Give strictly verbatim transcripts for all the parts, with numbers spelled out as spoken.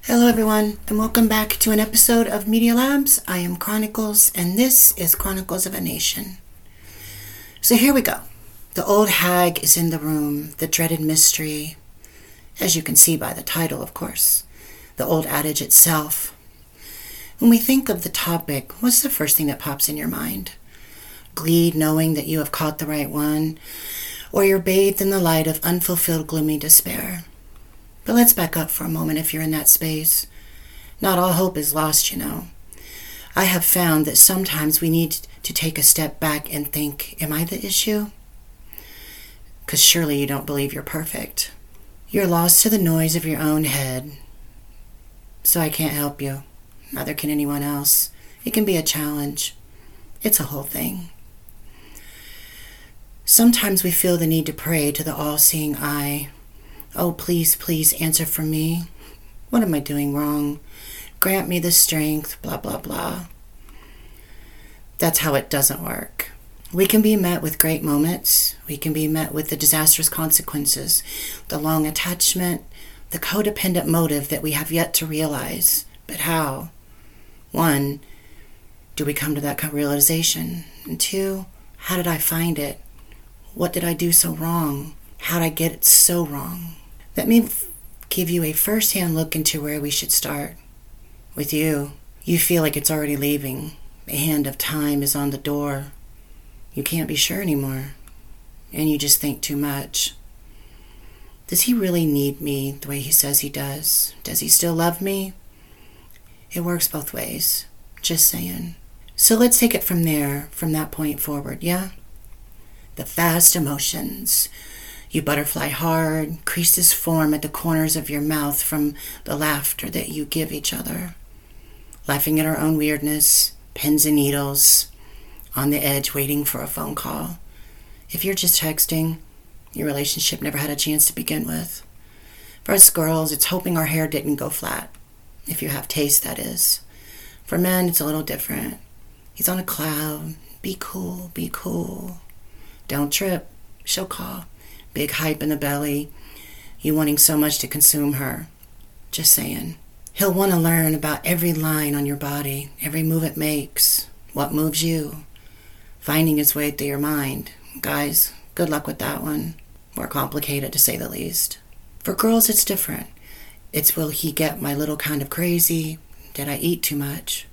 Hello, everyone, and welcome back to an episode of Media Labs. I am Chronicles, and this is Chronicles of a Nation. So here we go. The old hag is in the room, the dreaded mystery, as you can see by the title, of course, the old adage itself. When we think of the topic, what's the first thing that pops in your mind? Glee, knowing that you have caught the right one, or you're bathed in the light of unfulfilled gloomy despair. But let's back up for a moment if you're in that space. Not all hope is lost, you know. I have found that sometimes we need to take a step back and think, am I the issue? Because surely you don't believe you're perfect. You're lost to the noise of your own head. So I can't help you. Neither can anyone else. It can be a challenge. It's a whole thing. Sometimes we feel the need to pray to the all-seeing eye. Oh, please, please answer for me. What am I doing wrong? Grant me the strength, blah, blah, blah. That's how it doesn't work. We can be met with great moments. We can be met with the disastrous consequences, the long attachment, the codependent motive that we have yet to realize. But how? One, do we come to that realization? And two, how did I find it? What did I do so wrong? How did I get it so wrong? Let me give you a first-hand look into where we should start. With you, you feel like it's already leaving. The hand of time is on the door. You can't be sure anymore. And you just think too much. Does he really need me the way he says he does? Does he still love me? It works both ways. Just saying. So let's take it from there, from that point forward, yeah? The fast emotions. You butterfly hard, creases form at the corners of your mouth from the laughter that you give each other. Laughing at our own weirdness, pins and needles, on the edge waiting for a phone call. If you're just texting, your relationship never had a chance to begin with. For us girls, it's hoping our hair didn't go flat. If you have taste, that is. For men, it's a little different. He's on a cloud. Be cool, be cool. Don't trip. She'll call. Big hype in the belly, you wanting so much to consume her. Just saying. He'll want to learn about every line on your body, every move it makes, what moves you, finding its way through your mind. Guys, good luck with that one. More complicated, to say the least. For girls, it's different. It's, will he get my little kind of crazy? Did I eat too much?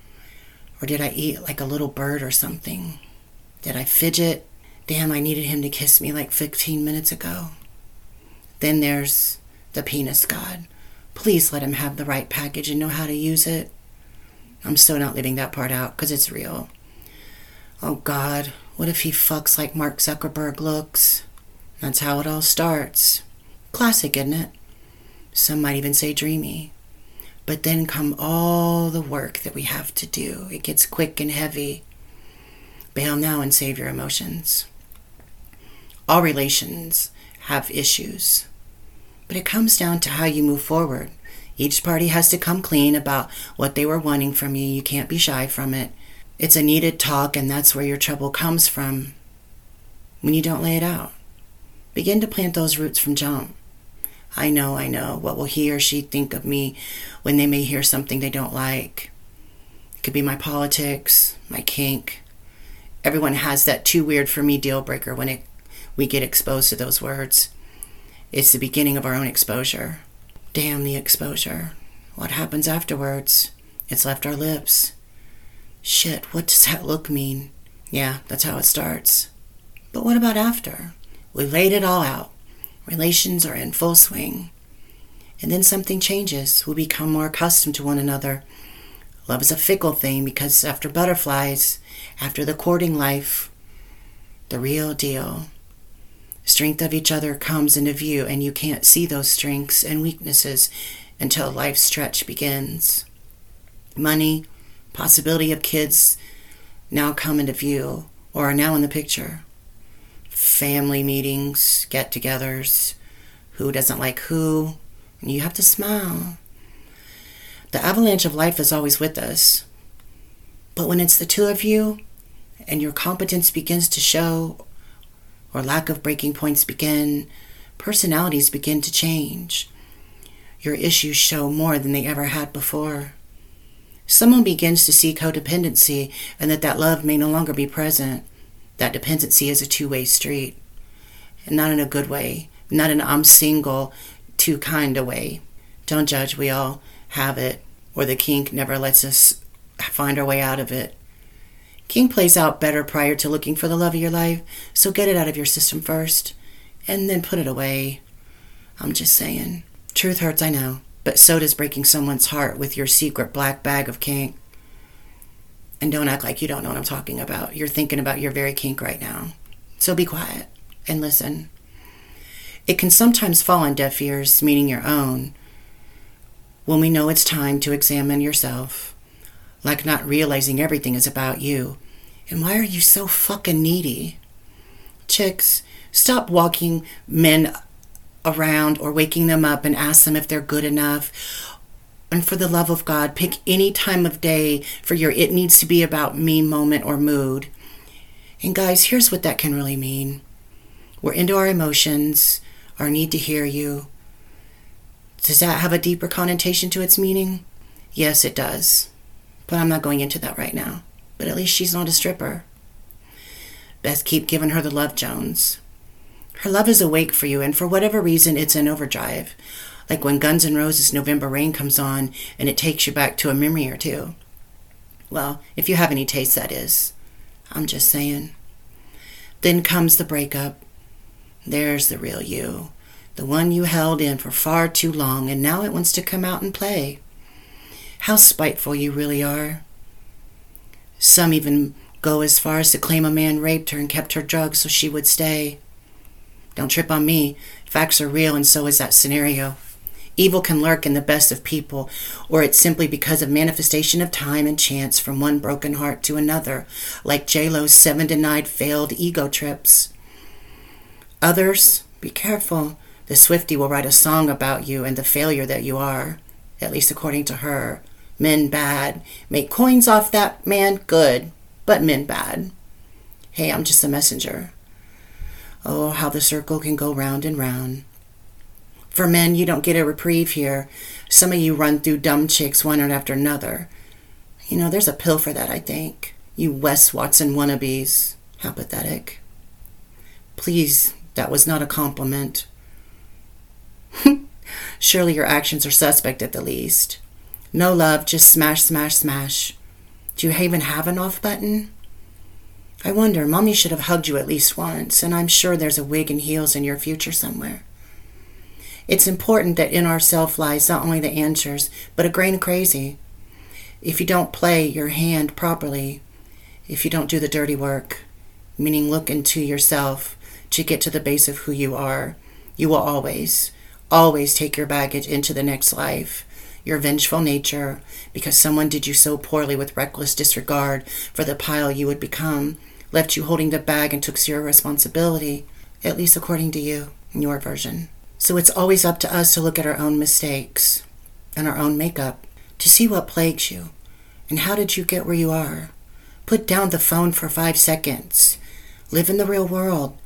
Or did I eat like a little bird or something? Did I fidget? Damn, I needed him to kiss me like fifteen minutes ago. Then there's the penis god. Please let him have the right package and know how to use it. I'm so not leaving that part out because it's real. Oh God, what if he fucks like Mark Zuckerberg looks? That's how it all starts. Classic, isn't it? Some might even say dreamy. But then come all the work that we have to do. It gets quick and heavy. Bail now and save your emotions. All relations have issues, but it comes down to how you move forward. Each party has to come clean about what they were wanting from you. You can't be shy from it. It's a needed talk, and that's where your trouble comes from when you don't lay it out. Begin to plant those roots from jump. I know, I know. What will he or she think of me when they may hear something they don't like? It could be my politics, my kink. Everyone has that too weird for me deal breaker when it, we get exposed to those words. It's the beginning of our own exposure. Damn the exposure. What happens afterwards? It's left our lips. Shit, what does that look mean? Yeah, that's how it starts. But what about after? We laid it all out. Relations are in full swing. And then something changes. We become more accustomed to one another. Love is a fickle thing because after butterflies, after the courting life, the real deal, strength of each other comes into view, and you can't see those strengths and weaknesses until life's stretch begins. Money, possibility of kids now come into view or are now in the picture. Family meetings, get-togethers, who doesn't like who, and you have to smile. The avalanche of life is always with us. But when it's the two of you and your competence begins to show, or lack of breaking points begin, personalities begin to change. your issues show more than they ever had before. Someone begins to see codependency and that that love may no longer be present. That dependency is a two-way street. And not in a good way. Not in an I'm single, too kind of way. Don't judge, we all have it. Or the kink never lets us find our way out of it. Kink plays out better prior to looking for the love of your life, so get it out of your system first, and then put it away. I'm just saying. Truth hurts, I know, but so does breaking someone's heart with your secret black bag of kink. And don't act like you don't know what I'm talking about. You're thinking about your very kink right now. So be quiet and listen. It can sometimes fall on deaf ears, meaning your own, when we know it's time to examine yourself, like not realizing everything is about you. And why are you so fucking needy? Chicks, stop walking men around or waking them up and ask them if they're good enough. And for the love of God, pick any time of day for your it needs to be about me moment or mood. And guys, here's what that can really mean. We're into our emotions, our need to hear you. Does that have a deeper connotation to its meaning? Yes, it does. But I'm not going into that right now. But at least she's not a stripper. Best keep giving her the love, Jones. Her love is awake for you, and for whatever reason, it's in overdrive. Like when Guns N' Roses' November Rain comes on, and it takes you back to a memory or two. Well, if you have any taste, that is. I'm just saying. Then comes the breakup. There's the real you. The one you held in for far too long, and now it wants to come out and play. How spiteful you really are. Some even go as far as to claim a man raped her and kept her drugs so she would stay. Don't trip on me. Facts are real, and so is that scenario. Evil can lurk in the best of people, or it's simply because of manifestation of time and chance from one broken heart to another, like J-Lo's seven denied failed ego trips. Others, be careful. The Swiftie will write a song about you and the failure that you are, at least according to her. Men bad. Make coins off that man good, but men bad. Hey, I'm just a messenger. Oh, how the circle can go round and round. For men, you don't get a reprieve here. Some of you run through dumb chicks one after another. You know, there's a pill for that, I think. You Wes Watson wannabes. How pathetic. Please, that was not a compliment. Surely your actions are suspect at the least. No love, just smash, smash, smash. Do you even have an off button? I wonder, Mommy should have hugged you at least once, and I'm sure there's a wig and heels in your future somewhere. It's important that in ourself lies not only the answers, but a grain of crazy. If you don't play your hand properly, if you don't do the dirty work, meaning look into yourself to get to the base of who you are, you will always, always take your baggage into the next life, your vengeful nature, because someone did you so poorly with reckless disregard for the pile you would become, left you holding the bag and took zero responsibility, at least according to you, in your version. So it's always up to us to look at our own mistakes and our own makeup, to see what plagues you, and how did you get where you are. Put down the phone for five seconds. Live in the real world.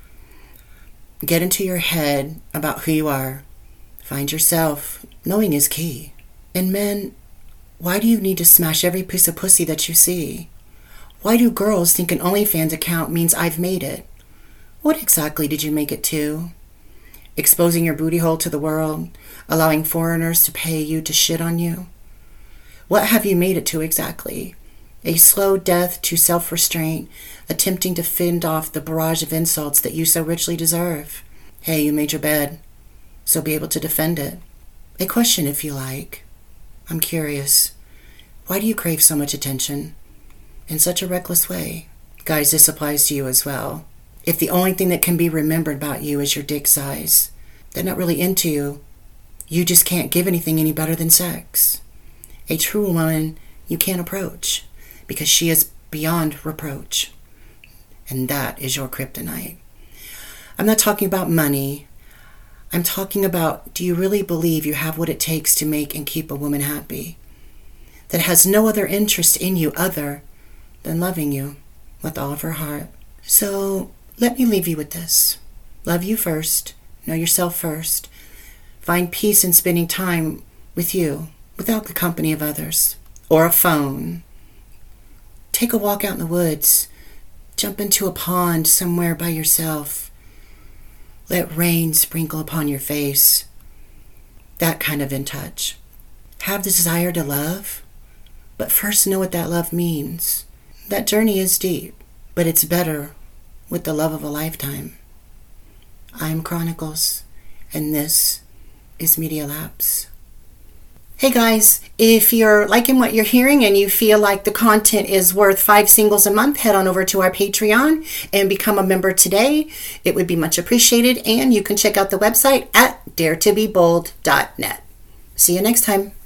Get into your head about who you are. Find yourself. Knowing is key. And men, why do you need to smash every piece of pussy that you see? Why do girls think an OnlyFans account means I've made it? What exactly did you make it to? Exposing your booty hole to the world? Allowing foreigners to pay you to shit on you? What have you made it to exactly? A slow death to self-restraint, attempting to fend off the barrage of insults that you so richly deserve. Hey, you made your bed, so be able to defend it. A question, if you like. I'm curious. Why do you crave so much attention? In such a reckless way? Guys, this applies to you as well. If the only thing that can be remembered about you is your dick size, they're not really into you. You just can't give anything any better than sex. A true woman you can't approach, because she is beyond reproach. And that is your kryptonite. I'm not talking about money. I'm talking about, do you really believe you have what it takes to make and keep a woman happy? That has no other interest in you other than loving you with all of her heart. So let me leave you with this. Love you first. Know yourself first. Find peace in spending time with you, without the company of others or a phone. Take a walk out in the woods. Jump into a pond somewhere by yourself. Let rain sprinkle upon your face. That kind of in touch. Have the desire to love, but first know what that love means. That journey is deep, but it's better with the love of a lifetime. I'm Chronicles, and this is Media Labs. Hey guys, if you're liking what you're hearing and you feel like the content is worth five singles a month, head on over to our Patreon and become a member today. It would be much appreciated, and you can check out the website at dare to be bold dot net. See you next time.